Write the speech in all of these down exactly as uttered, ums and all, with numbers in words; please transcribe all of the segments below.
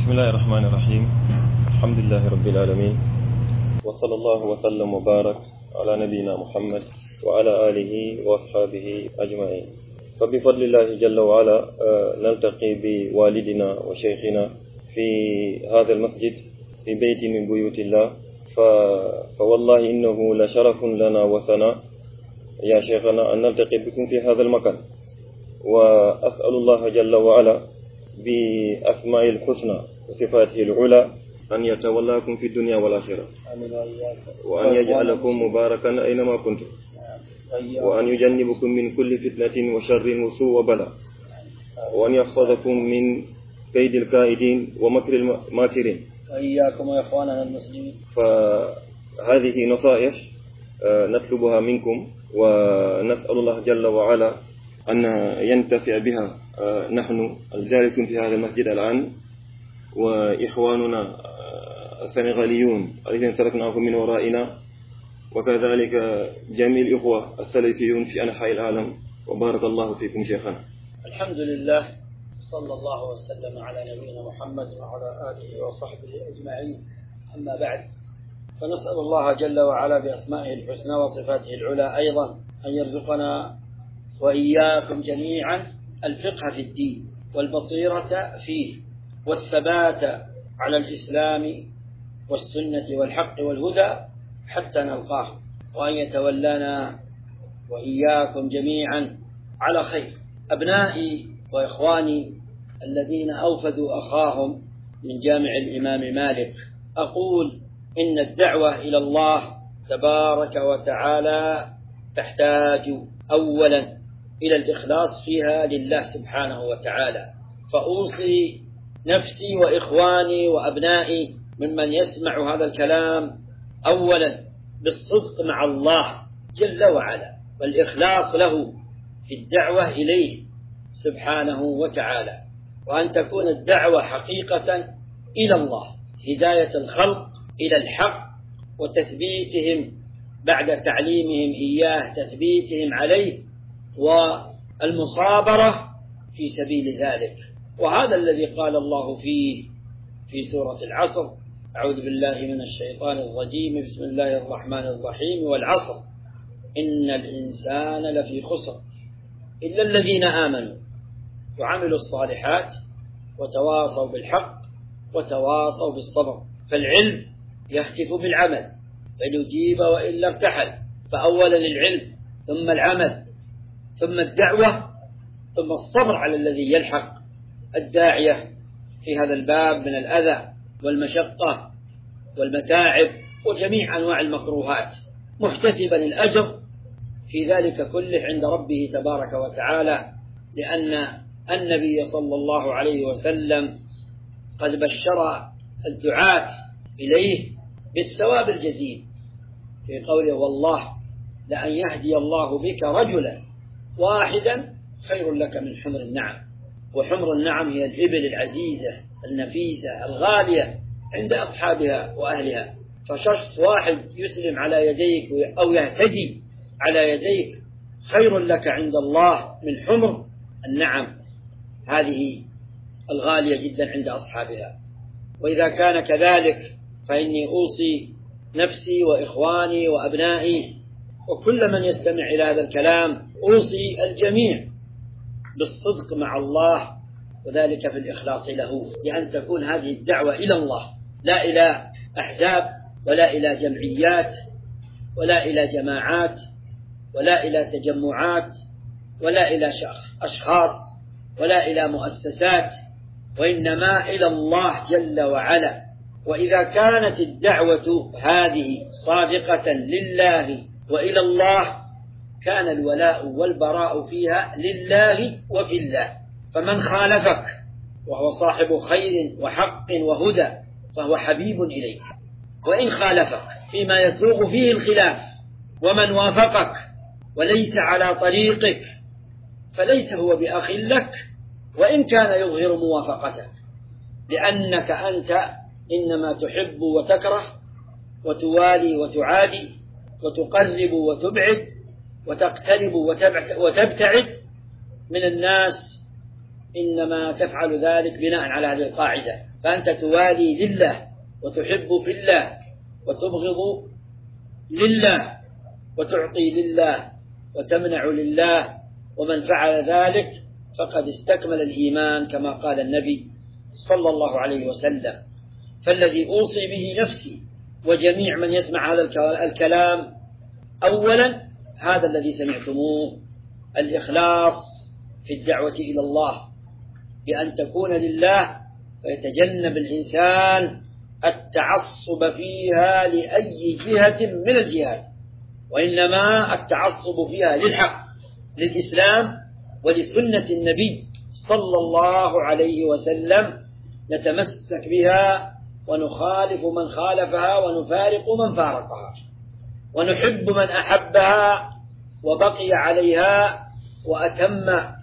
بسم الله الرحمن الرحيم. الحمد لله رب العالمين، وصلى الله وسلم وبارك على نبينا محمد وعلى آله وأصحابه أجمعين. فبفضل الله جل وعلا نلتقي بوالدنا وشيخنا في هذا المسجد في بيت من بيوت الله، فوالله إنه لشرف لنا وثناء يا شيخنا أن نلتقي بكم في هذا المكان، وأسأل الله جل وعلا بأسماء الحسنى وصفاته العلى أن يتولاكم في الدنيا والآخرة، وأن يجعلكم مباركا أينما كنتم، وأن يجنبكم من كل فتنة وشر وسوء وبلاء، وأن يحفظكم من كيد الكائدين ومكر الماكرين، وإياكم وإخواننا المسلمين. فهذه نصائح نطلبها منكم، ونسأل الله جل وعلا أن ينتفع بها نحن الجالسون في هذا المسجد الآن، وإخواننا السنغاليون الذين تركناهم من ورائنا، وكذلك جميع الإخوة السلفيون في أنحاء العالم. وبارك الله فيكم شيخنا. الحمد لله، صلى الله وسلم على نبينا محمد وعلى آله وصحبه أجمعين. أما بعد، فنسأل الله جل وعلا بأسمائه الحسنى وصفاته العلى أيضا أن يرزقنا وإياكم جميعا الفقه في الدين والبصيرة فيه والثبات على الإسلام والسنة والحق والهدى حتى نلقاه، وأن يتولانا وإياكم جميعا على خير. أبنائي وإخواني الذين أوفدوا أخاهم من جامع الإمام مالك، أقول إن الدعوة إلى الله تبارك وتعالى تحتاج أولا إلى الإخلاص فيها لله سبحانه وتعالى، فأوصي نفسي وإخواني وأبنائي ممن يسمع هذا الكلام أولا بالصدق مع الله جل وعلا، والإخلاص له في الدعوة إليه سبحانه وتعالى، وأن تكون الدعوة حقيقة إلى الله، هداية الخلق إلى الحق وتثبيتهم بعد تعليمهم إياه، تثبيتهم عليه والمصابرة في سبيل ذلك. وهذا الذي قال الله فيه في سورة العصر: أعوذ بالله من الشيطان الرجيم، بسم الله الرحمن الرحيم، والعصر إن الإنسان لفي خسر إلا الذين آمنوا وعملوا الصالحات وتواصوا بالحق وتواصوا بالصبر. فالعلم يهتف بالعمل فليجيب وإلا ارتحل، فأولا العلم ثم العمل ثم الدعوة ثم الصبر على الذي يلحق الداعية في هذا الباب من الأذى والمشقة والمتاعب وجميع أنواع المكروهات، محتسبا الأجر في ذلك كله عند ربه تبارك وتعالى، لأن النبي صلى الله عليه وسلم قد بشر الدعاة إليه بالثواب الجزيل في قوله: والله لأن يهدي الله بك رجلا واحدا خير لك من حمر النعم. وحمر النعم هي الإبل العزيزة النفيسة الغالية عند أصحابها وأهلها، فشخص واحد يسلم على يديك أو يهتدي على يديك خير لك عند الله من حمر النعم هذه الغالية جدا عند أصحابها. وإذا كان كذلك فإني أوصي نفسي وإخواني وأبنائي وكل من يستمع إلى هذا الكلام، أوصي الجميع بالصدق مع الله، وذلك في الإخلاص له، لأن تكون هذه الدعوة إلى الله، لا إلى أحزاب ولا إلى جمعيات ولا إلى جماعات ولا إلى تجمعات ولا إلى أشخاص ولا إلى مؤسسات، وإنما إلى الله جل وعلا. وإذا كانت الدعوة هذه صادقة لله وإلى الله كان الولاء والبراء فيها لله وفي الله، فمن خالفك وهو صاحب خير وحق وهدى فهو حبيب إليك، وإن خالفك فيما يسوغ فيه الخلاف ومن وافقك وليس على طريقك فليس هو بأخ لك وإن كان يظهر موافقتك، لأنك أنت إنما تحب وتكره وتوالي وتعادي وتقرب وتبعد وتقترب وتبتعد من الناس، إنما تفعل ذلك بناء على هذه القاعدة: فأنت توالي لله وتحب في الله وتبغض لله وتعطي لله وتمنع لله، ومن فعل ذلك فقد استكمل الإيمان كما قال النبي صلى الله عليه وسلم. فالذي أوصي به نفسي وجميع من يسمع هذا الكلام أولا هذا الذي سمعتموه، الإخلاص في الدعوة إلى الله بأن تكون لله، فيتجنب الإنسان التعصب فيها لأي جهة من الجهات، وإنما التعصب فيها للحق للإسلام ولسنة النبي صلى الله عليه وسلم، نتمسك بها ونخالف من خالفها ونفارق من فارقها، ونحب من أحبها وبقي عليها وأتم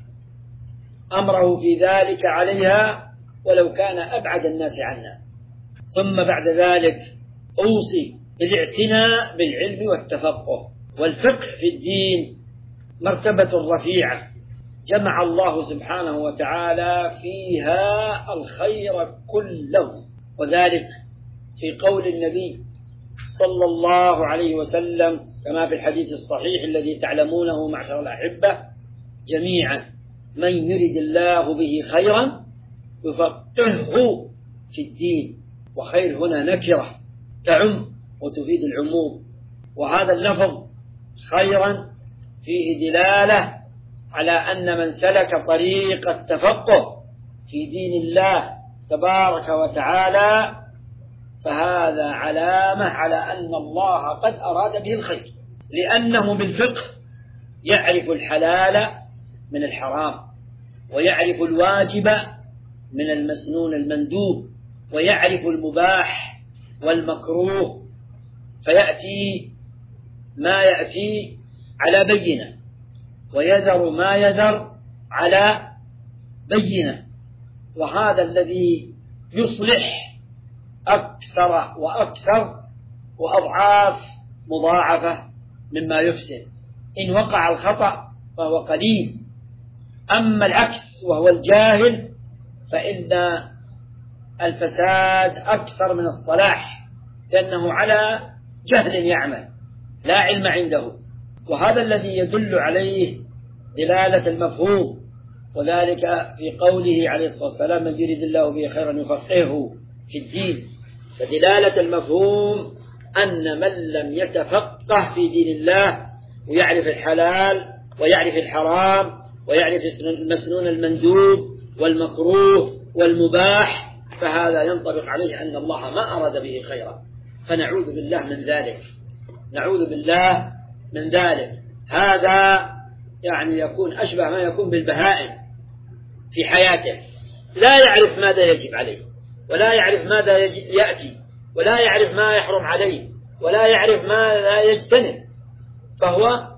أمره في ذلك عليها ولو كان أبعد الناس عنا. ثم بعد ذلك أوصي بالاعتناء بالعلم والتفقه، والفقه في الدين مرتبة رفيعة جمع الله سبحانه وتعالى فيها الخير كله، وذلك في قول النبي صلى الله عليه وسلم كما في الحديث الصحيح الذي تعلمونه معشر الأحبة جميعا: من يرد الله به خيرا يفقهه في الدين. وخير هنا نكرة تعم وتفيد العموم، وهذا اللفظ خيرا فيه دلالة على أن من سلك طريق التفقه في دين الله تبارك وتعالى فهذا علامة على أن الله قد أراد به الخير، لأنه بالفقه يعرف الحلال من الحرام، ويعرف الواجب من المسنون المندوب، ويعرف المباح والمكروه، فيأتي ما يأتي على بينة ويذر ما يذر على بينة، وهذا الذي يصلح أكثر وأكثر وأضعاف مضاعفة مما يفسد. إن وقع الخطأ فهو قليل، أما العكس وهو الجاهل فإن الفساد أكثر من الصلاح، لأنه على جهل يعمل لا علم عنده، وهذا الذي يدل عليه دلالة المفهوم، وذلك في قوله عليه الصلاة والسلام: من يريد الله به خيرا يفقهه في الدين. فدلالة المفهوم أن من لم يتفقه في دين الله ويعرف الحلال ويعرف الحرام ويعرف المسنون المندوب والمكروه والمباح فهذا ينطبق عليه أن الله ما أراد به خيرا، فنعوذ بالله من ذلك، نعوذ بالله من ذلك. هذا يعني يكون أشبه ما يكون بالبهائم في حياته، لا يعرف ماذا يجب عليه، ولا يعرف ماذا يأتي، ولا يعرف ما يحرم عليه، ولا يعرف ما لا يجتنب، فهو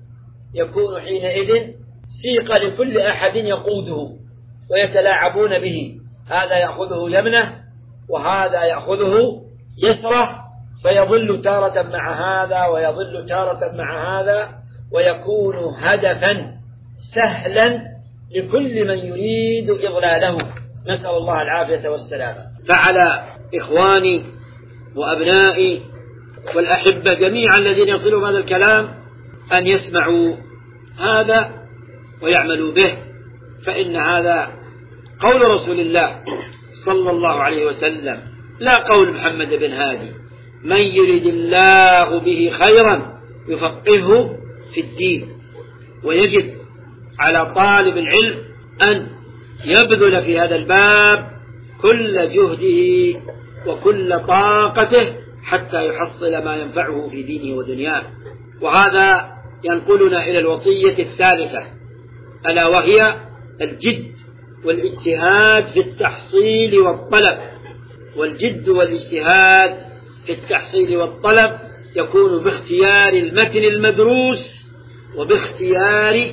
يكون حينئذ سيق لكل أحد يقوده ويتلاعبون به، هذا يأخذه يمنه وهذا يأخذه يسره، فيضل تارة مع هذا ويضل تارة مع هذا، ويكون هدفا سهلا لكل من يريد إضلاله، نسأل الله العافية والسلامة. فعلى إخواني وأبنائي والأحبة جميعا الذين يصلون هذا الكلام أن يسمعوا هذا ويعملوا به، فإن هذا قول رسول الله صلى الله عليه وسلم لا قول محمد بن هادي: من يريد الله به خيرا يفقهه في الدين. ويجب على طالب العلم أن يبذل في هذا الباب كل جهده وكل طاقته حتى يحصل ما ينفعه في دينه ودنياه. وهذا ينقلنا إلى الوصية الثالثة، ألا وهي الجد والاجتهاد في التحصيل والطلب. والجد والاجتهاد في التحصيل والطلب يكون باختيار المتن المدروس وباختيار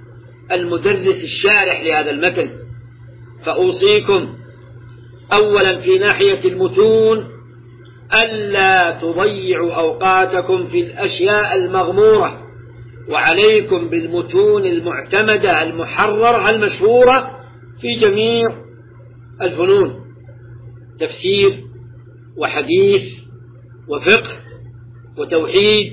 المدرس الشارح لهذا المتن. فأوصيكم أولا في ناحية المتون ألا تضيعوا أوقاتكم في الأشياء المغمورة، وعليكم بالمتون المعتمدة المحررة المشهورة في جميع الفنون. تفسير وحديث وفقه وتوحيد،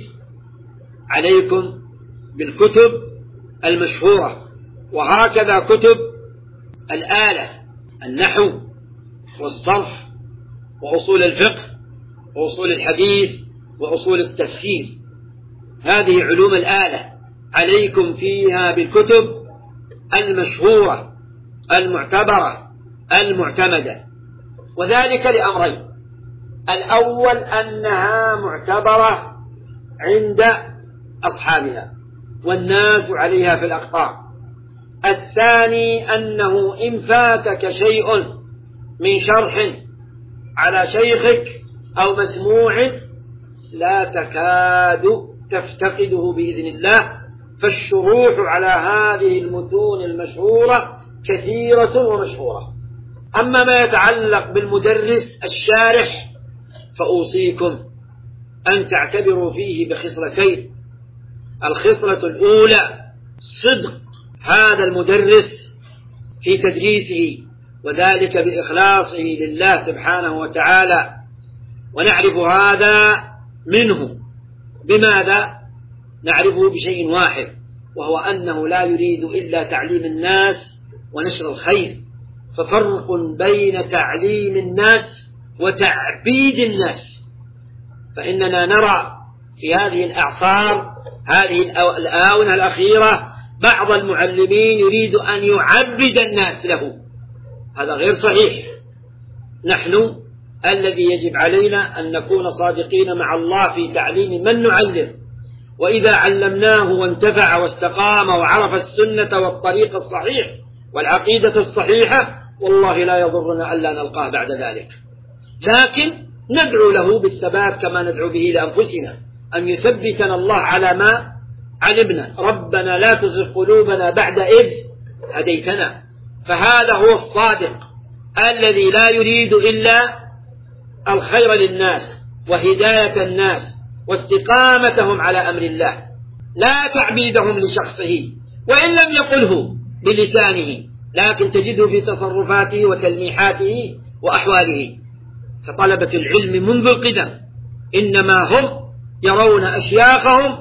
عليكم بالكتب المشهورة، وهكذا كتب الآلة، النحو والصرف وأصول الفقه وأصول الحديث وأصول التفسير. هذه علوم الآلة عليكم فيها بالكتب المشهورة المعتبرة المعتمدة، وذلك لأمرين: الأول أنها معتبرة عند أصحابها والناس عليها في الأقطار. الثاني أنه إن فاتك شيء من شرح على شيخك أو مسموع لا تكاد تفتقده بإذن الله، فالشروح على هذه المتون المشهورة كثيرة ومشهورة. أما ما يتعلق بالمدرس الشارح فأوصيكم أن تعتبروا فيه بخصلتين: الخصلة الأولى صدق هذا المدرس في تدريسه، وذلك بإخلاصه لله سبحانه وتعالى، ونعرف هذا منه بماذا؟ نعرفه بشيء واحد، وهو أنه لا يريد إلا تعليم الناس ونشر الخير. ففرق بين تعليم الناس وتعبيد الناس، فإننا نرى في هذه الأعصار، هذه الآونة الأخيرة، بعض المعلمين يريد أن يعبد الناس له. هذا غير صحيح. نحن الذي يجب علينا أن نكون صادقين مع الله في تعليم من نعلم، وإذا علمناه وانتفع واستقام وعرف السنة والطريق الصحيح والعقيدة الصحيحة، والله لا يضرنا ألا نلقاه بعد ذلك. لكن ندعو له بالثبات كما ندعو به لأنفسنا، أن يثبتنا الله على ما علمنا. ربنا لا تزغ قلوبنا بعد إذ هديتنا. فهذا هو الصادق الذي لا يريد إلا الخير للناس وهداية الناس واستقامتهم على أمر الله، لا تعبيدهم لشخصه، وإن لم يقله بلسانه لكن تجده في تصرفاته وتلميحاته وأحواله. فطلبة العلم منذ القدم إنما هم يرون أشياخهم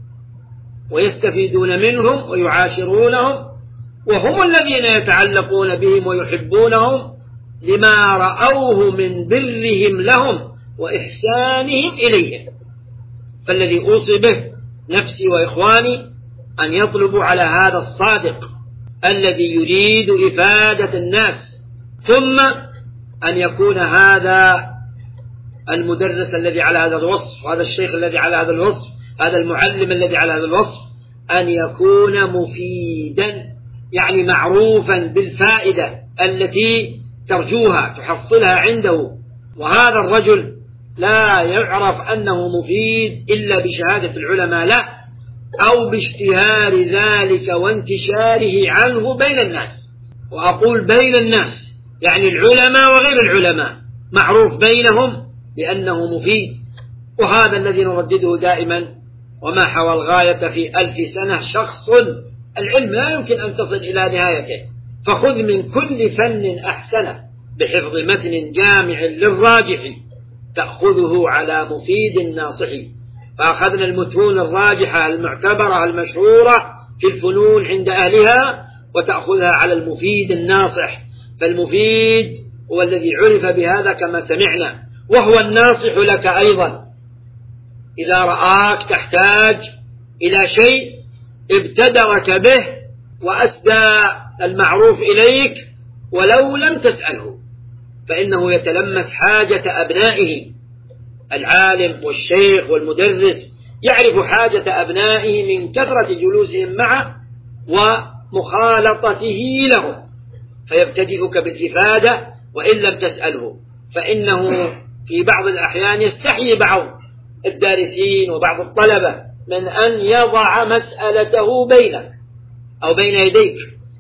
ويستفيدون منهم ويعاشرونهم، وهم الذين يتعلقون بهم ويحبونهم لما رأوه من برهم لهم وإحسانهم إليهم. فالذي أوصي به نفسي وإخواني أن يطلبوا على هذا الصادق الذي يريد إفادة الناس، ثم أن يكون هذا المدرس الذي على هذا الوصف، وهذا الشيخ الذي على هذا الوصف، هذا المعلم الذي على هذا الوصف، أن يكون مفيدا، يعني معروفا بالفائدة التي ترجوها تحصلها عنده. وهذا الرجل لا يعرف أنه مفيد إلا بشهادة العلماء له، أو باشتهار ذلك وانتشاره عنه بين الناس. وأقول بين الناس يعني العلماء وغير العلماء، معروف بينهم بأنه مفيد. وهذا الذي نردده دائما: وما حوى الغاية في ألف سنة شخص. العلم لا يمكن أن تصل إلى نهايته، فخذ من كل فن أحسنه بحفظ متن جامع للراجح تأخذه على مفيد ناصح. فأخذنا المتون الراجحة المعتبرة المشهورة في الفنون عند أهلها، وتأخذها على المفيد الناصح. فالمفيد هو الذي عرف بهذا كما سمعنا، وهو الناصح لك أيضا. إذا رآك تحتاج إلى شيء ابتدرك به وأسدى المعروف إليك ولو لم تسأله، فإنه يتلمس حاجة أبنائه. العالم والشيخ والمدرس يعرف حاجة أبنائه من كثرة جلوسهم معه ومخالطته لهم، فيبتدئك بالإفادة وإن لم تسأله. فإنه في بعض الأحيان يستحيي بعض الدارسين وبعض الطلبة من أن يضع مسألته بينك أو بين يديك،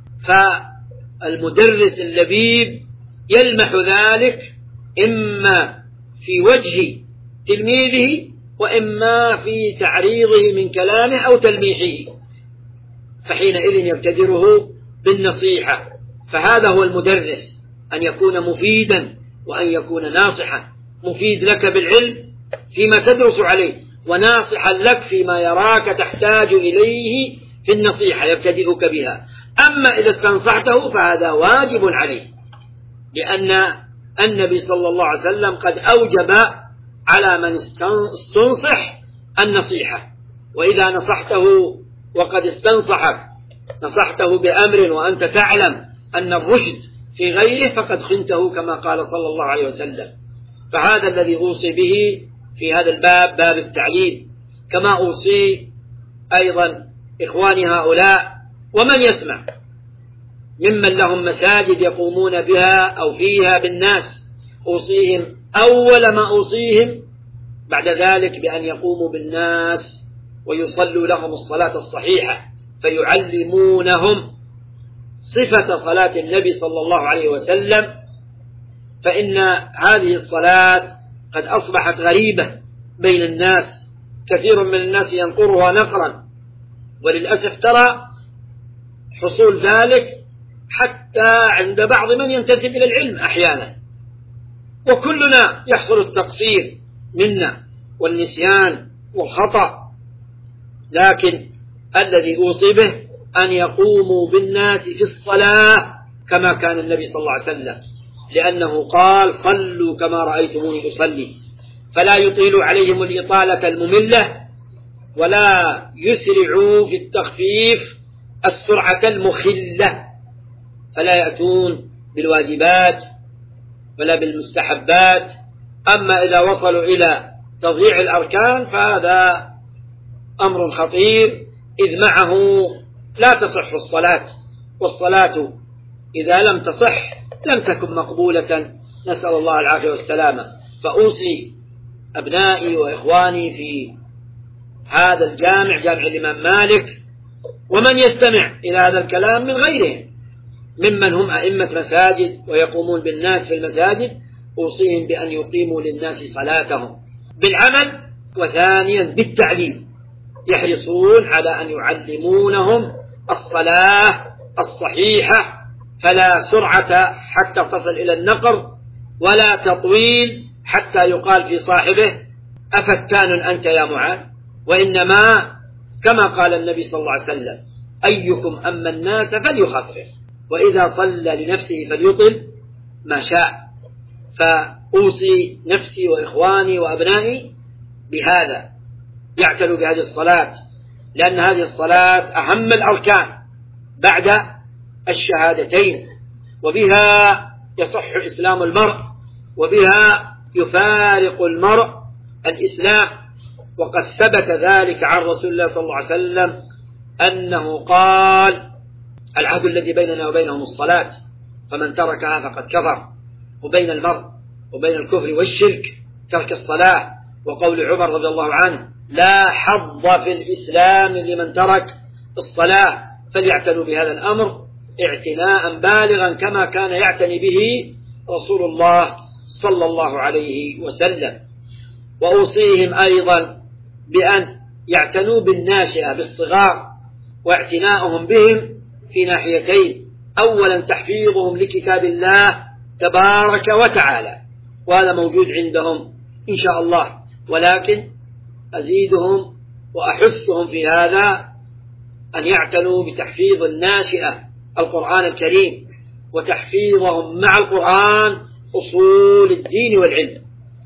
فالمدرس اللبيب يلمح ذلك إما في وجه تلميذه وإما في تعريضه من كلامه أو تلميحه، فحينئذ يبتدره بالنصيحة. فهذا هو المدرس، أن يكون مفيدا وأن يكون ناصحا مفيد لك بالعلم فيما تدرس عليه، وناصحا لك فيما يراك تحتاج إليه في النصيحة يبتدئك بها. أما إذا استنصحته فهذا واجب عليه، لأن النبي صلى الله عليه وسلم قد أوجب على من استنصح النصيحة. وإذا نصحته وقد استنصحك، نصحته بأمر وأنت تعلم أن الرشد في غيره، فقد خنته كما قال صلى الله عليه وسلم. فهذا الذي أوصي به في هذا الباب، باب التعليم. كما أوصي أيضا إخواني هؤلاء ومن يسمع ممن لهم مساجد يقومون بها أو فيها بالناس، أوصيهم أول ما أوصيهم بعد ذلك بأن يقوموا بالناس ويصلوا لهم الصلاة الصحيحة، فيعلمونهم صفة صلاة النبي صلى الله عليه وسلم. فإن هذه الصلاة قد أصبحت غريبة بين الناس، كثير من الناس ينقرها نقرا، وللأسف ترى حصول ذلك حتى عند بعض من ينتسب إلى العلم أحيانا. وكلنا يحصل التقصير منا والنسيان والخطأ، لكن الذي أوصي به أن يقوموا بالناس في الصلاة كما كان النبي صلى الله عليه وسلم، لأنه قال صلوا كما رأيتموني أصلي، فلا يطيلوا عليهم الإطالة المملة، ولا يسرعوا في التخفيف السرعة المخلة، فلا يأتون بالواجبات ولا بالمستحبات. أما إذا وصلوا إلى تضييع الأركان فهذا أمر خطير، إذ معه لا تصح الصلاة، والصلاة إذا لم تصح لم تكن مقبولة، نسأل الله العافية والسلامة. فأوصي أبنائي وإخواني في هذا الجامع، جامع الإمام مالك، ومن يستمع إلى هذا الكلام من غيرهم ممن هم أئمة مساجد ويقومون بالناس في المساجد، أوصيهم بأن يقيموا للناس صلاتهم بالعمل، وثانيا بالتعليم، يحرصون على أن يعلمونهم الصلاة الصحيحة، فلا سرعة حتى تصل إلى النقر، ولا تطويل حتى يقال في صاحبه أفتان أنت يا معاذ، وإنما كما قال النبي صلى الله عليه وسلم أيكم أما الناس فليخفف، وإذا صلى لنفسه فليطل ما شاء. فأوصي نفسي وإخواني وأبنائي بهذا، يعتنوا بهذه الصلاة، لأن هذه الصلاة أهم الأركان بعد الشهادتين، وبها يصح إسلام المرء، وبها يفارق المرء الإسلام. وقد ثبت ذلك عن رسول الله صلى الله عليه وسلم أنه قال العهد الذي بيننا وبينهم الصلاة، فمن تركها فقد كفر. وبين المرء وبين الكفر والشرك ترك الصلاة. وقول عمر رضي الله عنه لا حظ في الإسلام لمن ترك الصلاة، فليعتنوا بهذا الأمر اعتناء بالغا كما كان يعتني به رسول الله صلى الله عليه وسلم. وأوصيهم أيضا بأن يعتنوا بالناشئة بالصغار، واعتناؤهم بهم في ناحيتين: أولا تحفيظهم لكتاب الله تبارك وتعالى، وهذا موجود عندهم إن شاء الله، ولكن أزيدهم وأحثهم في هذا أن يعتنوا بتحفيظ الناشئة القرآن الكريم، وتحفيظهم مع القرآن أصول الدين والعلم،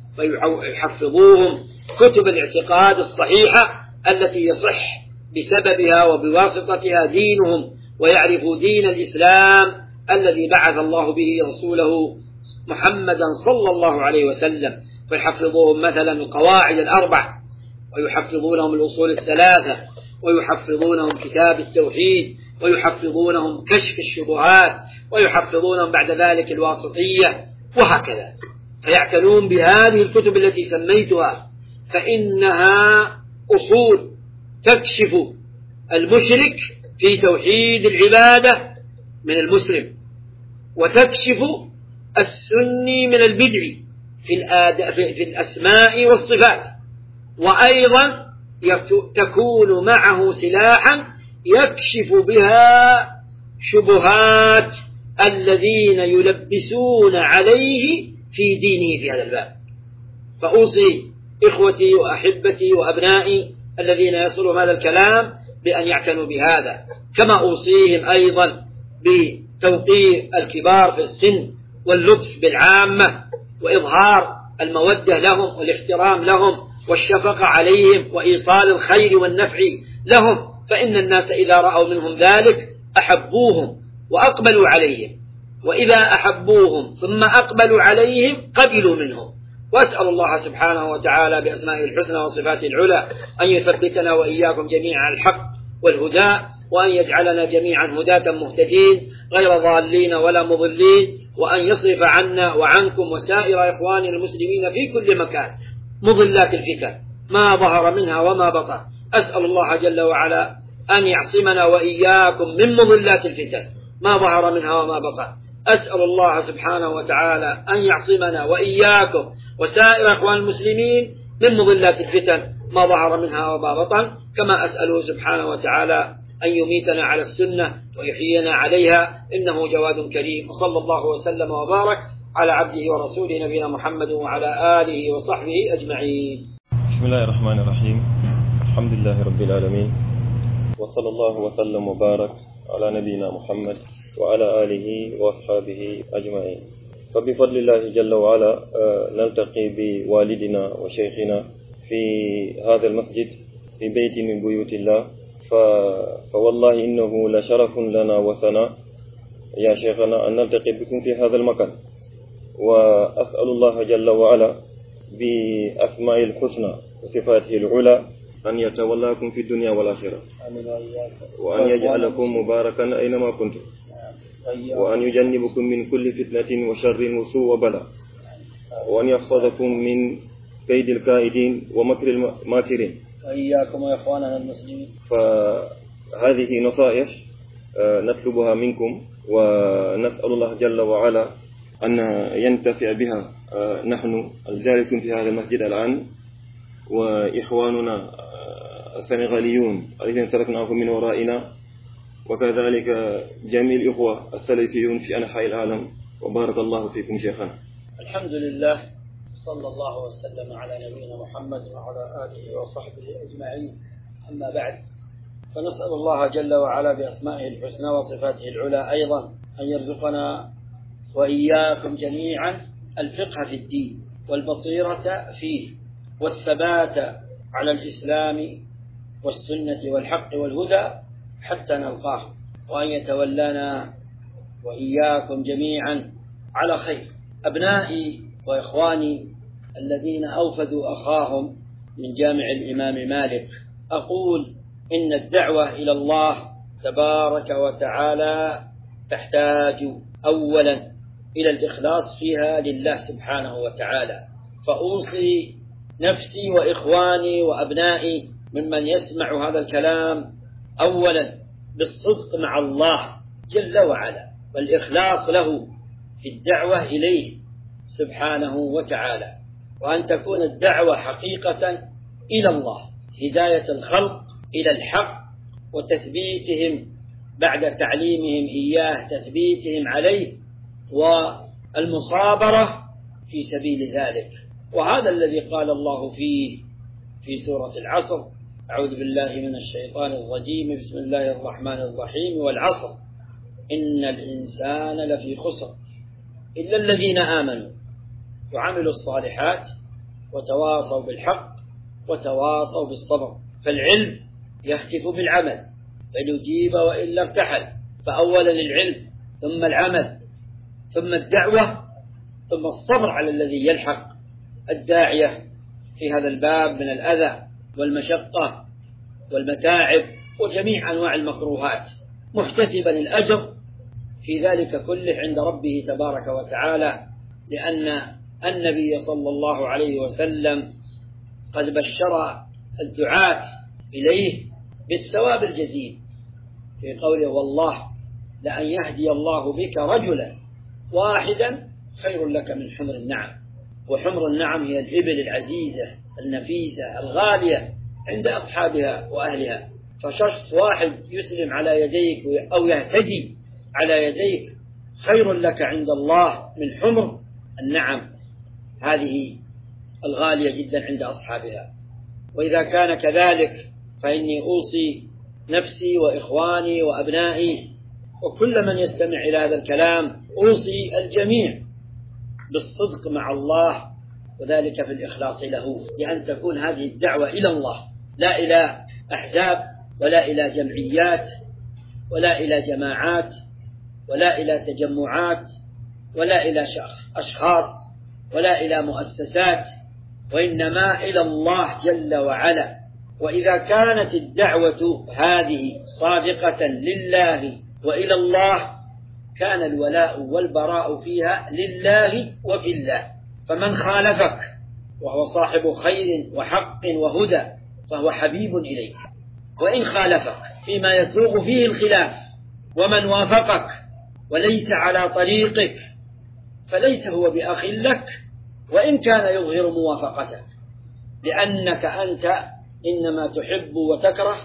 ويحفظوهم كتب الاعتقاد الصحيحة التي يصح بسببها وبواسطتها دينهم، ويعرفوا دين الإسلام الذي بعث الله به رسوله محمدا صلى الله عليه وسلم. فيحفظوهم مثلا القواعد الأربع، ويحفظونهم الأصول الثلاثة، ويحفظونهم كتاب التوحيد، ويحفظونهم كشف الشبهات، ويحفظونهم بعد ذلك الواسطية، وهكذا. فيعتنون بهذه الكتب التي سميتها، فإنها أصول تكشف المشرك في توحيد العبادة من المسلم، وتكشف السني من البدعي في, في الأسماء والصفات، وأيضا تكون معه سلاحا يكشف بها شبهات الذين يلبسون عليه في دينه في هذا الباب. فأوصي إخوتي وأحبتي وأبنائي الذين يصلون هذا الكلام بأن يعتنوا بهذا، كما أوصيهم أيضا بتوقير الكبار في السن واللطف بالعامة وإظهار المودة لهم والاحترام لهم والشفقة عليهم وإيصال الخير والنفع لهم، فإن الناس إذا رأوا منهم ذلك أحبوهم وأقبلوا عليهم، وإذا أحبوهم ثم أقبلوا عليهم قبلوا منهم. وأسأل الله سبحانه وتعالى بأسمائه الحسنى وصفاته العلى أن يثبتنا وإياكم جميعا على الحق والهدى، وأن يجعلنا جميعا هداة مهتدين غير ضالين ولا مضلين، وأن يصرف عنا وعنكم وسائر إخواننا المسلمين في كل مكان مضلات الفتن ما ظهر منها وما بطن. أسأل الله جل وعلا أن يعصمنا وإياكم من مضلات الفتن ما ظهر منها وما بطن. أسأل الله سبحانه وتعالى أن يعصمنا وإياكم وسائر إخوان المسلمين من مضلات الفتن ما ظهر منها وما بطن، كما أسأله سبحانه وتعالى أن يميتنا على السنة ويحيينا عليها، إنه جواد كريم. وصلى الله وسلم وبارك على عبده ورسوله نبينا محمد وعلى آله وصحبه أجمعين. بسم الله الرحمن الرحيم. الحمد لله رب العالمين، وصلى الله وسلم وبارك على نبينا محمد وعلى آله وأصحابه أجمعين. فبفضل الله جل وعلا نلتقي بوالدنا وشيخنا في هذا المسجد في بيت من بيوت الله، فوالله إنه لشرف لنا وثناء يا شيخنا أن نلتقي بكم في هذا المكان. وأسأل الله جل وعلا بأسماء الحسنى وصفاته العلى أن يتولاكم في الدنيا والآخرة، وأن يجعلكم مباركا أينما كنتم، وأن يجنبكم من كل فتنة وشر وسوء وبلاء، وأن يحفظكم من كيد الكائدين ومكر الماكرين، وإياكم وإخواننا المسلمين. فهذه نصائح نطلبها منكم، ونسأل الله جل وعلا أن ينتفع بها نحن الجالسون في هذا المسجد الآن وإخواننا السنغاليون الذين تركناهم من ورائنا، وكذلك جميع الإخوة السلفيون في أنحاء العالم. وبارك الله فيكم شيخنا. الحمد لله، صلى الله وسلم على نبينا محمد وعلى آله وصحبه أجمعين. أما بعد، فنسأل الله جل وعلا بأسمائه الحسنى وصفاته العلى أيضا أن يرزقنا وإياكم جميعا الفقه في الدين والبصيرة فيه والثبات على الإسلام والسنة والحق والهدى حتى نلقاه، وأن يتولانا وإياكم جميعا على خير. أبنائي وإخواني الذين أوفدوا أخاهم من جامع الإمام مالك، أقول إن الدعوة إلى الله تبارك وتعالى تحتاج أولا إلى الإخلاص فيها لله سبحانه وتعالى. فأوصي نفسي وإخواني وأبنائي ممن يسمع هذا الكلام أولا بالصدق مع الله جل وعلا والإخلاص له في الدعوة إليه سبحانه وتعالى، وأن تكون الدعوة حقيقة إلى الله، هداية الخلق إلى الحق وتثبيتهم بعد تعليمهم إياه، تثبيتهم عليه والمصابرة في سبيل ذلك. وهذا الذي قال الله فيه في سورة العصر: أعوذ بالله من الشيطان الرجيم، بسم الله الرحمن الرحيم، والعصر إن الإنسان لفي خسر إلا الذين آمنوا وعملوا الصالحات وتواصوا بالحق وتواصوا بالصبر. فالعلم يهتف بالعمل فليجيب وإلا ارتحل، فأولا العلم ثم العمل ثم الدعوة ثم الصبر على الذي يلحق الداعية في هذا الباب من الأذى والمشقة والمتاعب وجميع أنواع المكروهات، محتسبا الأجر في ذلك كله عند ربه تبارك وتعالى، لأن النبي صلى الله عليه وسلم قد بشر الدعاة إليه بالثواب الجزيل في قوله: والله لأن يهدي الله بك رجلا واحدا خير لك من حمر النعم. وحمر النعم هي الإبل العزيزة النفيسة الغالية عند أصحابها وأهلها، فشخص واحد يسلم على يديك أو يهتدي على يديك خير لك عند الله من حمر النعم. هذه الغالية جدا عند أصحابها. وإذا كان كذلك فإني أوصي نفسي وإخواني وأبنائي وكل من يستمع إلى هذا الكلام، أوصي الجميع بالصدق مع الله، وذلك في الإخلاص له، لأن تكون هذه الدعوة إلى الله، لا إلى أحزاب ولا إلى جمعيات ولا إلى جماعات ولا إلى تجمعات ولا إلى أشخاص ولا إلى مؤسسات، وإنما إلى الله جل وعلا. وإذا كانت الدعوة هذه صادقة لله وإلى الله كان الولاء والبراء فيها لله وفي الله. فمن خالفك وهو صاحب خير وحق وهدى فهو حبيب إليك، وإن خالفك فيما يسوغ فيه الخلاف ومن وافقك وليس على طريقك فليس هو بأخ لك وإن كان يظهر موافقتك، لأنك أنت إنما تحب وتكره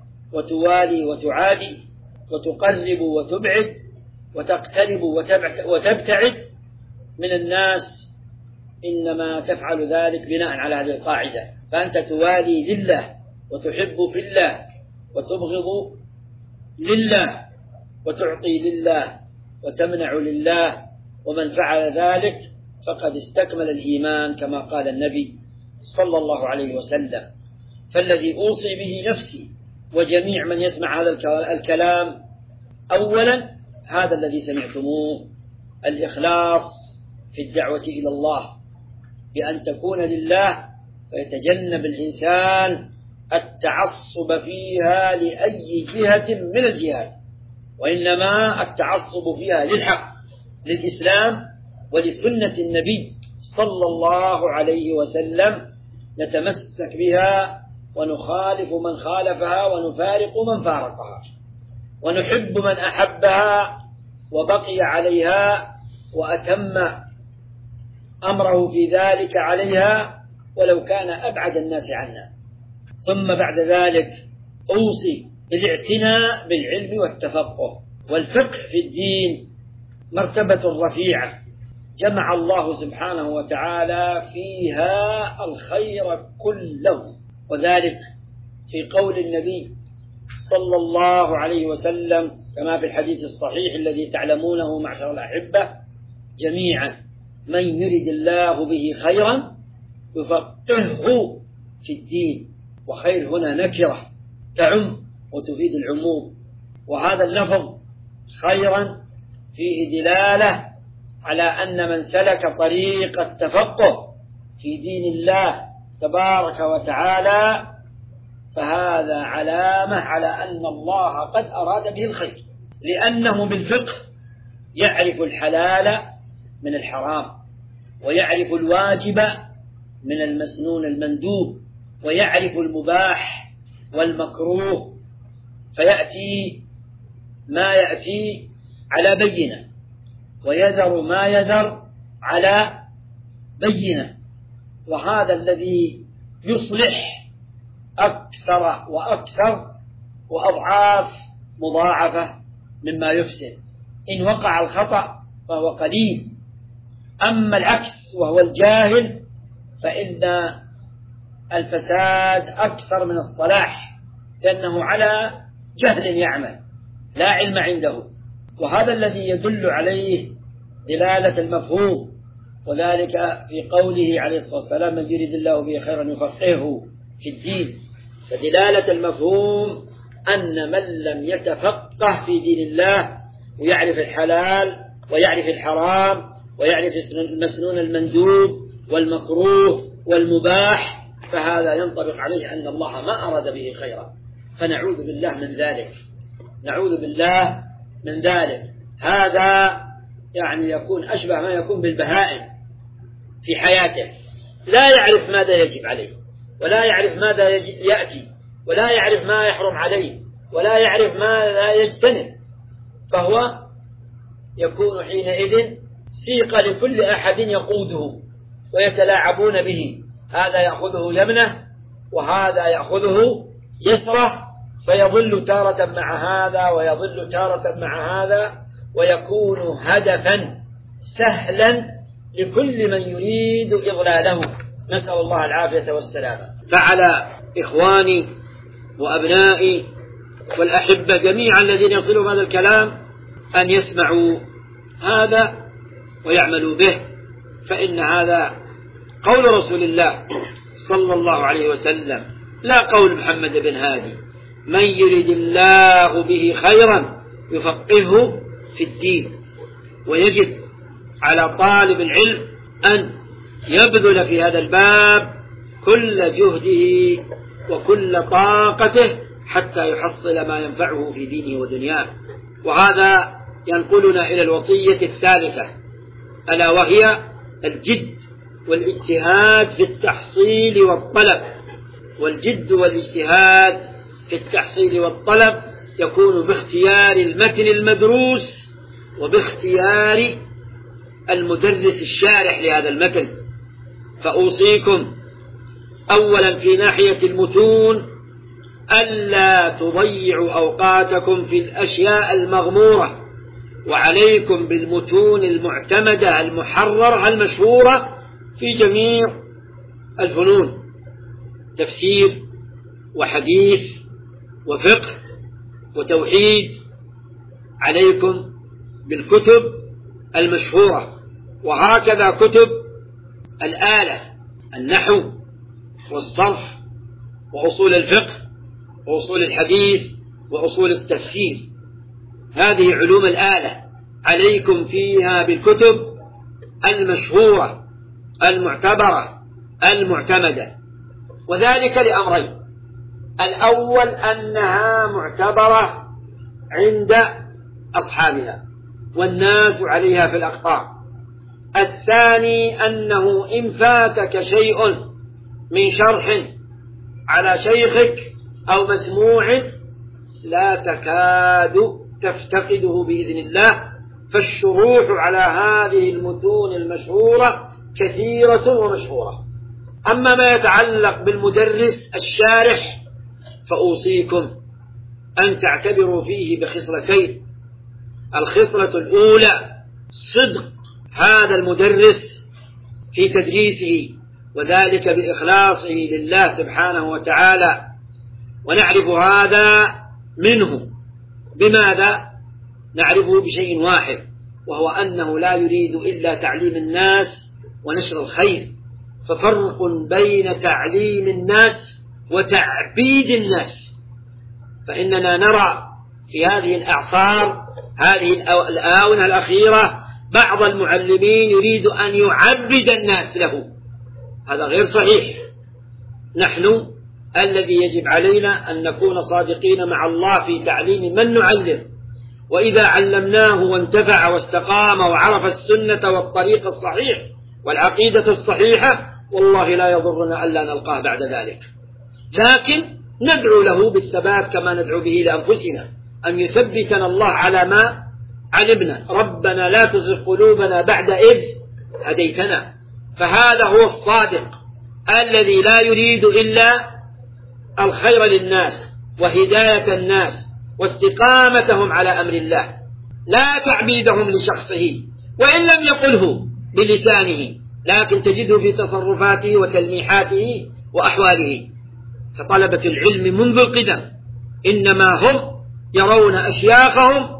وتوالي وتعادي وتقرب وتبعد وتقترب وتبتعد من الناس، إنما تفعل ذلك بناء على هذه القاعدة. فأنت توالي لله وتحب في الله وتبغض لله وتعطي لله وتمنع لله، ومن فعل ذلك فقد استكمل الإيمان كما قال النبي صلى الله عليه وسلم. فالذي أوصي به نفسي وجميع من يسمع هذا الكلام أولا هذا الذي سمعتموه، الإخلاص في الدعوة إلى الله بأن تكون لله، فيتجنب الإنسان التعصب فيها لأي جهة من الجهات، وإنما التعصب فيها للحق للإسلام ولسنة النبي صلى الله عليه وسلم، نتمسك بها ونخالف من خالفها ونفارق من فارقها، ونحب من أحبها وبقي عليها وأتم أمره في ذلك عليها ولو كان أبعد الناس عنا. ثم بعد ذلك أوصي بالاعتناء بالعلم والتفقه. والفقه في الدين مرتبة رفيعة جمع الله سبحانه وتعالى فيها الخير كله، وذلك في قول النبي صلى الله عليه وسلم كما في الحديث الصحيح الذي تعلمونه معشر الأحبة جميعا: من يرد الله به خيرا يفقهه في الدين. وخير هنا نكرة تعم وتفيد العموم، وهذا اللفظ خيرا فيه دلالة على أن من سلك طريق التفقه في دين الله تبارك وتعالى فهذا علامة على أن الله قد أراد به الخير، لأنه بالفقه يعرف الحلال من الحرام، ويعرف الواجب من المسنون المندوب، ويعرف المباح والمكروه، فيأتي ما يأتي على بينة ويذر ما يذر على بينة. وهذا الذي يصلح أكثر وأكثر وأضعاف مضاعفة مما يفسد. إن وقع الخطأ فهو قليل، أما العكس وهو الجاهل فإن الفساد أكثر من الصلاح، لأنه على جهل يعمل لا علم عنده. وهذا الذي يدل عليه دلالة المفهوم، وذلك في قوله عليه الصلاة والسلام: من يريد الله به خيرا يفقهه في الدين. فدلالة المفهوم أن من لم يتفقه في دين الله ويعرف الحلال ويعرف الحرام ويعرف المسنون المندوب والمكروه والمباح فهذا ينطبق عليه أن الله ما أراد به خيرا. فنعوذ بالله من ذلك، نعوذ بالله من ذلك. هذا يعني يكون أشبه ما يكون بالبهائم في حياته، لا يعرف ماذا يجب عليه، ولا يعرف ماذا يأتي، ولا يعرف ما يحرم عليه، ولا يعرف ما لا يجتنب، فهو يكون حينئذ سيق لكل أحد يقوده ويتلاعبون به، هذا يأخذه يمنه وهذا يأخذه يسره، فيضل تارة مع هذا ويضل تارة مع هذا، ويكون هدفا سهلا لكل من يريد إضلاله، نسأل الله العافية والسلامة. فعلى إخواني وأبنائي والأحبة جميعا الذين يصلون هذا الكلام أن يسمعوا هذا ويعملوا به، فإن هذا قول رسول الله صلى الله عليه وسلم لا قول محمد بن هادي. من يريد الله به خيرا يفقهه في الدين. ويجب على طالب العلم أن يبذل في هذا الباب كل جهده وكل طاقته حتى يحصل ما ينفعه في دينه ودنياه. وهذا ينقلنا إلى الوصية الثالثة، ألا وهي الجد والاجتهاد في التحصيل والطلب. والجد والاجتهاد في التحصيل والطلب يكون باختيار المتن المدروس وباختيار المدرس الشارح لهذا المتن. فأوصيكم أولا في ناحية المتون ألا تضيعوا أوقاتكم في الأشياء المغمورة، وعليكم بالمتون المعتمدة المحررة المشهورة في جميع الفنون، تفسير وحديث وفقه وتوحيد. عليكم بالكتب المشهورة، وهكذا كتب الآلة، النحو والصرف وأصول الفقه وأصول الحديث وأصول التفسير. هذه علوم الآلة عليكم فيها بالكتب المشهورة المعتبرة المعتمدة، وذلك لأمرين: الأول أنها معتبرة عند أصحابها والناس عليها في الأخطاء. الثاني أنه إن فاتك شيء من شرح على شيخك أو مسموع لا تكاد تفتقده بإذن الله، فالشروح على هذه المتون المشهورة كثيرة ومشهورة. أما ما يتعلق بالمدرس الشارح فأوصيكم أن تعتبروا فيه بخصلتين: الخصلة الأولى صدق هذا المدرس في تدريسه، وذلك بإخلاصه لله سبحانه وتعالى. ونعرف هذا منه بماذا؟ نعرفه بشيء واحد، وهو أنه لا يريد إلا تعليم الناس ونشر الخير. ففرق بين تعليم الناس وتعبيد الناس. فإننا نرى في هذه الأعصار، هذه الآونة الأخيرة، بعض المعلمين يريد أن يعبد الناس له. هذا غير صحيح. نحن الذي يجب علينا أن نكون صادقين مع الله في تعليم من نعلم، وإذا علمناه وانتفع واستقام وعرف السنة والطريق الصحيح والعقيدة الصحيحة والله لا يضرنا ألا نلقاه بعد ذلك. لكن ندعو له بالثبات كما ندعو به لأنفسنا، أن يثبتنا الله على ما علمنا. ربنا لا تزغ قلوبنا بعد إذ هديتنا. فهذا هو الصادق الذي لا يريد إلا الخير للناس وهداية الناس واستقامتهم على أمر الله، لا تعبيدهم لشخصه، وإن لم يقله بلسانه لكن تجده في تصرفاته وتلميحاته وأحواله. فطلبة العلم منذ القدم إنما هم يرون أشياخهم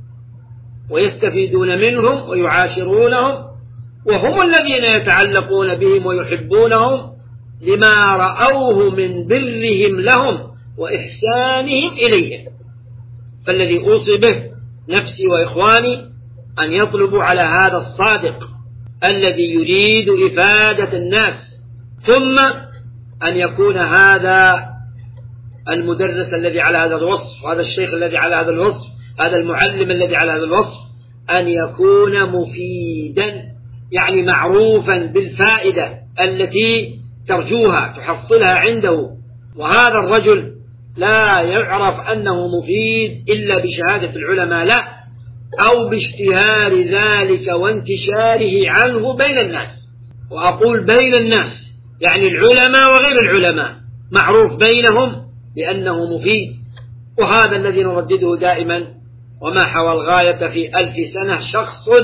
ويستفيدون منهم ويعاشرونهم، وهم الذين يتعلقون بهم ويحبونهم لما رأوه من برهم لهم وإحسانهم إليهم. فالذي أوصي به نفسي وإخواني أن يطلبوا على هذا الصادق الذي يريد إفادة الناس، ثم أن يكون هذا المدرس الذي على هذا الوصف، وهذا الشيخ الذي على هذا الوصف، هذا المعلم الذي على هذا الوصف، أن يكون مفيدا، يعني معروفا بالفائدة التي ترجوها تحصلها عنده. وهذا الرجل لا يعرف أنه مفيد إلا بشهادة العلماء له أو باشتهار ذلك وانتشاره عنه بين الناس. وأقول بين الناس يعني العلماء وغير العلماء، معروف بينهم لأنه مفيد. وهذا الذي نردده دائما: وما حوى الغاية في ألف سنة شخص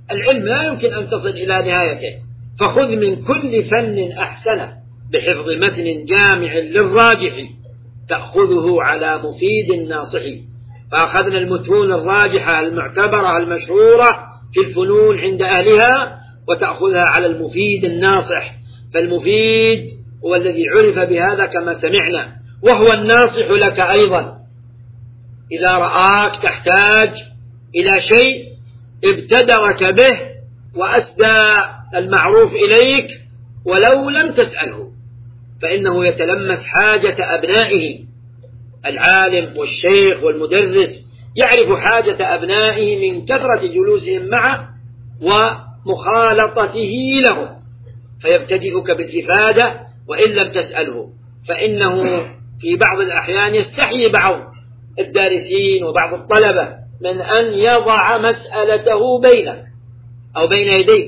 العلم لا يمكن أن تصل إلى نهايته، فخذ من كل فن أحسنه بحفظ متن جامع للراجح تأخذه على مفيد ناصح. فأخذنا المتون الراجحة المعتبرة المشهورة في الفنون عند أهلها، وتأخذها على المفيد الناصح. فالمفيد هو الذي عرف بهذا كما سمعنا، وهو الناصح لك أيضا. إذا رآك تحتاج إلى شيء ابتدرك به وأسدى المعروف إليك ولو لم تسأله، فإنه يتلمس حاجة أبنائه. العالم والشيخ والمدرس يعرف حاجة أبنائه من كثرة جلوسهم معه ومخالطته لهم، فيبتدئك بالإفادة وإن لم تسأله، فإنه في بعض الأحيان يستحيي بعض الدارسين وبعض الطلبة من أن يضع مسألته بينك أو بين يديك،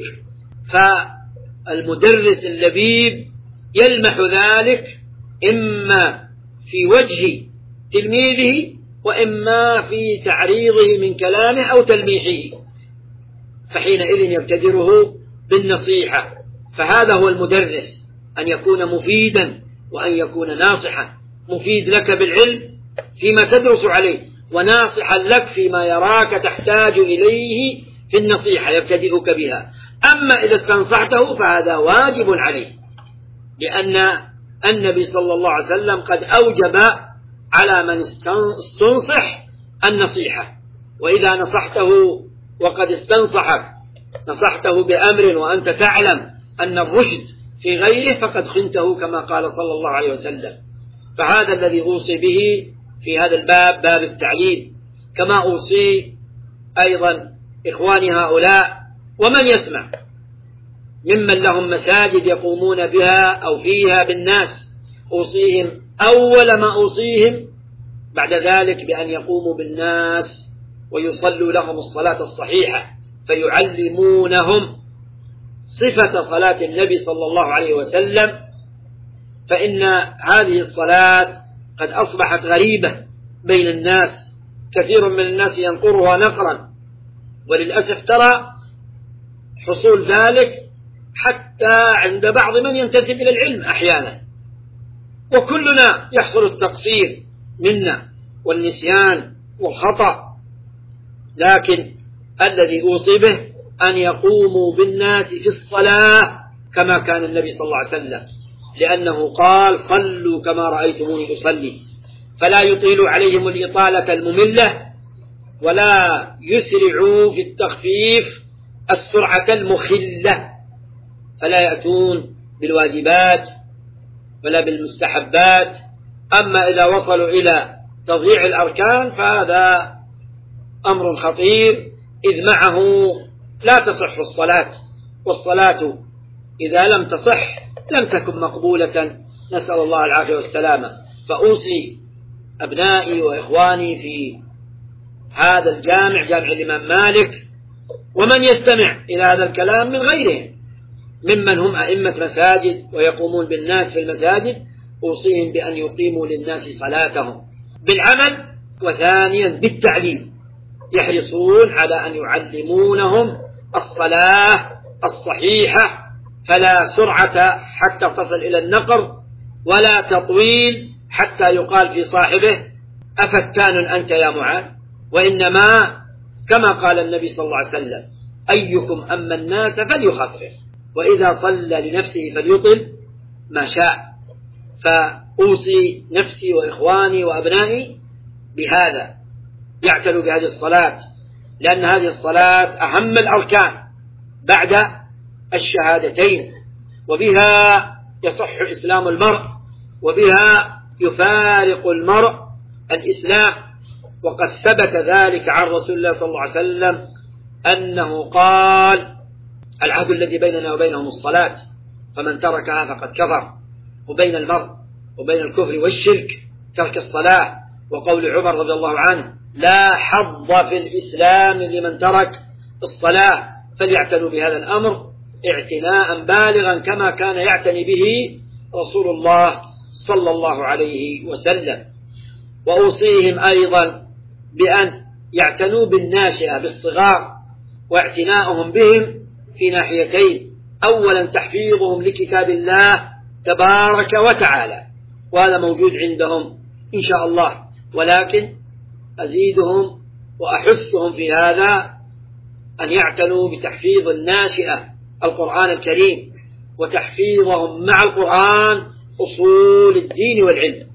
فالمدرس اللبيب يلمح ذلك إما في وجه تلميذه وإما في تعريضه من كلامه أو تلميحه، فحينئذ يبتدره بالنصيحة. فهذا هو المدرس، أن يكون مفيدا وأن يكون ناصحا، مفيد لك بالعلم فيما تدرس عليه، وناصحا لك فيما يراك تحتاج إليه في النصيحة يبتدئك بها. أما إذا استنصحته فهذا واجب عليه، لأن النبي صلى الله عليه وسلم قد أوجب على من استنصح النصيحة. وإذا نصحته وقد استنصحك، نصحته بأمر وأنت تعلم أن الرشد في غيره، فقد خنته كما قال صلى الله عليه وسلم. فهذا الذي أوصي به في هذا الباب، باب التعليم. كما أوصي أيضا إخواني هؤلاء ومن يسمع ممن لهم مساجد يقومون بها أو فيها بالناس، أوصيهم أول ما أوصيهم بعد ذلك بأن يقوموا بالناس ويصلوا لهم الصلاة الصحيحة، فيعلمونهم صفة صلاة النبي صلى الله عليه وسلم. فإن هذه الصلاة قد أصبحت غريبة بين الناس، كثير من الناس ينقرها نقرا، وللأسف ترى حصول ذلك حتى عند بعض من ينتسب إلى العلم أحيانا. وكلنا يحصل التقصير منا والنسيان والخطأ، لكن الذي أوصي به أن يقوموا بالناس في الصلاة كما كان النبي صلى الله عليه وسلم، لأنه قال صلوا كما رأيتموني أصلي، فلا يطيلوا عليهم الإطالة المملة ولا يسرعوا في التخفيف السرعة المخلة، فلا يأتون بالواجبات ولا بالمستحبات. أما إذا وصلوا إلى تضييع الأركان فهذا أمر خطير، إذ معه لا تصح الصلاة، والصلاة إذا لم تصح لم تكن مقبولة، نسأل الله العافية والسلامة. فأوصي أبنائي وإخواني في هذا الجامع، جامع الإمام مالك، ومن يستمع إلى هذا الكلام من غيرهم ممن هم أئمة مساجد ويقومون بالناس في المساجد، أوصيهم بأن يقيموا للناس صلاتهم بالعمل، وثانيا بالتعليم، يحرصون على أن يعلمونهم الصلاة الصحيحة، فلا سرعة حتى تصل إلى النقر، ولا تطويل حتى يقال في صاحبه أفتان أنت يا معاذ، وإنما كما قال النبي صلى الله عليه وسلم أيكم أما الناس فليخفف، وإذا صلى لنفسه فليطل ما شاء. فأوصي نفسي وإخواني وأبنائي بهذا، يعتنوا بهذه الصلاة، لأن هذه الصلاة أهم الأركان بعد الشهادتين، وبها يصح إسلام المرء، وبها يفارق المرء الإسلام. وقد ثبت ذلك عن رسول الله صلى الله عليه وسلم أنه قال العهد الذي بيننا وبينهم الصلاة، فمن تركها فقد كفر. وبين المرء وبين الكفر والشرك ترك الصلاة. وقول عمر رضي الله عنه لا حظ في الإسلام لمن ترك الصلاة، فليعتنوا بهذا الأمر اعتناء بالغا كما كان يعتني به رسول الله صلى الله عليه وسلم. وأوصيهم أيضا بأن يعتنوا بالناشئة بالصغار، واعتناؤهم بهم في ناحيتين: أولا تحفيظهم لكتاب الله تبارك وتعالى، وهذا موجود عندهم إن شاء الله، ولكن أزيدهم وأحثهم في هذا أن يعتنوا بتحفيظ الناشئة القرآن الكريم، وتحفيظهم مع القرآن أصول الدين والعلم،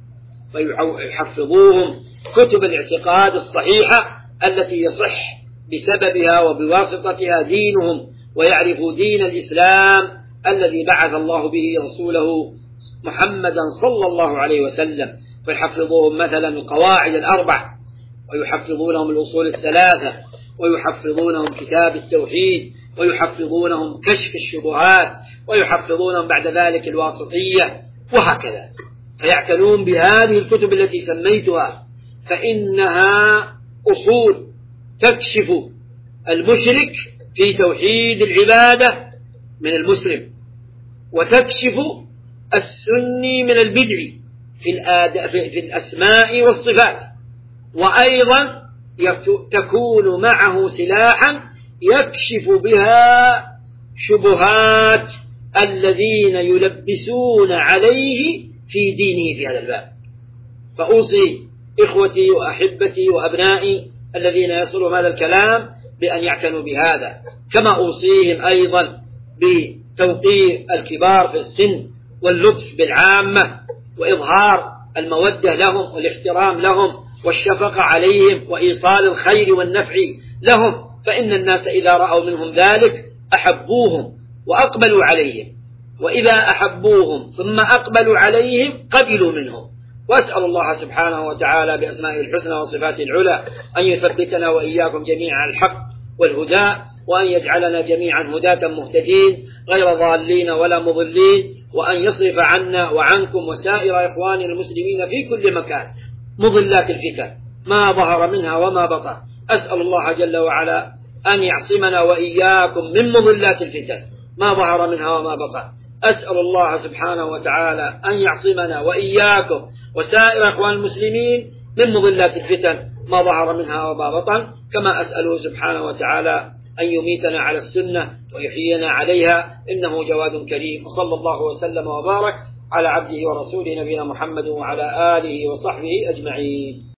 ويحفظوهم كتب الاعتقاد الصحيحة التي يصح بسببها وبواسطتها دينهم، ويعرفوا دين الإسلام الذي بعث الله به رسوله محمدا صلى الله عليه وسلم. فيحفظوهم مثلا القواعد الأربع، ويحفظونهم الأصول الثلاثة، ويحفظونهم كتاب التوحيد، ويحفظونهم كشف الشبهات، ويحفظونهم بعد ذلك الواسطية، وهكذا. فيعتنون بهذه الكتب التي سميتها، فإنها أصول تكشف المشرك في توحيد العبادة من المسلم، وتكشف السني من البدعي في, في الأسماء والصفات، وأيضا تكون معه سلاحا يكشف بها شبهات الذين يلبسون عليه في دينه في هذا الباب. فأوصي إخوتي وأحبتي وأبنائي الذين يصلون هذا الكلام بأن يعتنوا بهذا، كما أوصيهم أيضا بتوقير الكبار في السن واللطف بالعامة، وإظهار المودة لهم والاحترام لهم والشفقة عليهم وإيصال الخير والنفع لهم، فإن الناس إذا رأوا منهم ذلك أحبوهم وأقبلوا عليهم، وإذا أحبوهم ثم أقبلوا عليهم قبلوا منهم. وأسأل الله سبحانه وتعالى بأسمائه الحسنى وصفاته العلى أن يثبتنا وإياكم جميعا على الحق والهدى، وأن يجعلنا جميعا هداة مهتدين غير ضالين ولا مضلين، وأن يصرف عنا وعنكم وسائر إخواننا المسلمين في كل مكان مضلات الفتن ما ظهر منها وما بطن. أسأل الله جل وعلا أن يعصمنا وإياكم من مضلات الفتن ما ظهر منها وما بطن. أسأل الله سبحانه وتعالى أن يعصمنا وإياكم وسائر إخوان المسلمين من مضلات الفتن ما ظهر منها وما بطن، كما أسأله سبحانه وتعالى أن يميتنا على السنة ويحيينا عليها، إنه جواد كريم. وصلى الله وسلم وبارك على عبده ورسوله نبينا محمد وعلى آله وصحبه أجمعين.